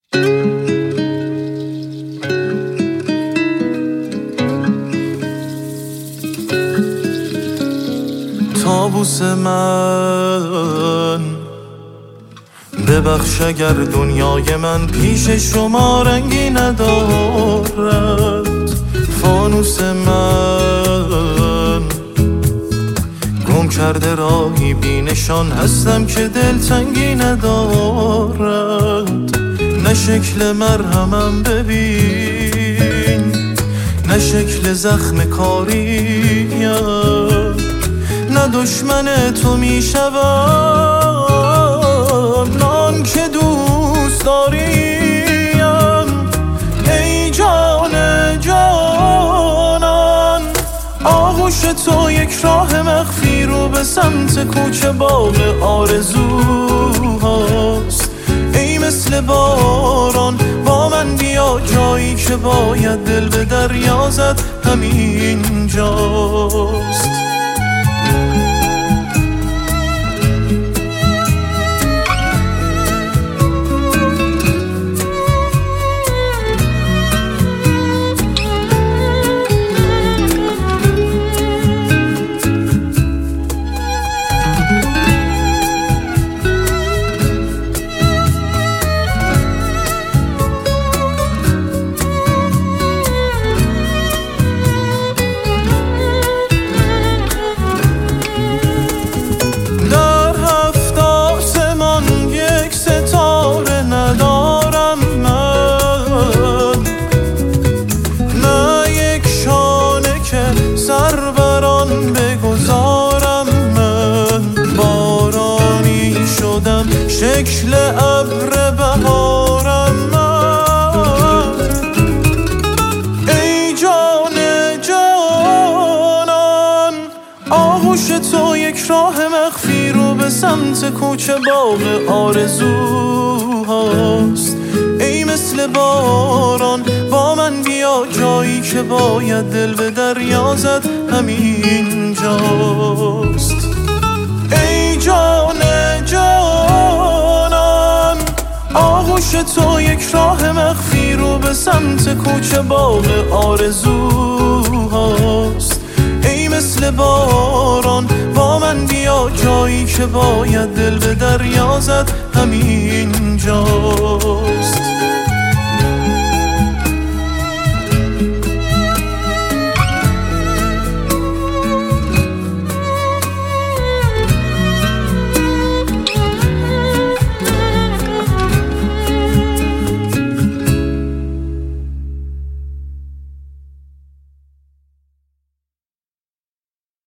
طاووس من ببخش اگر دنیای من پیش شما رنگی ندارد. فانوس من گم کرده راهی بی نشان هستم که دلتنگی ندارد. نه شکل مرهمم ببین، نه شکل زخم کاریم، نه دشمن تو میشوم، نان که دوست داریم. ای جان جانان، آغوش تو یک راه مخفی رو به سمت کوچه باغ آرزوهاست. ای مثل باران با من بیا، جایی که باید دل به دریا زد همین جاست. شکل ابر بهارم من. ای جان جانان، آغوش تو یک راه مخفی رو به سمت کوچه باغ آرزوهاست. ای مثل باران با من بیا، جایی که باید دل به دریا زد همین جاست. ای جان جانان، آغوش تو یک راه مخفی رو به سمت کوچه باغ آرزوهاست. ای مثل باران با من بیا، جایی که باید دل به دریا زد همین جا.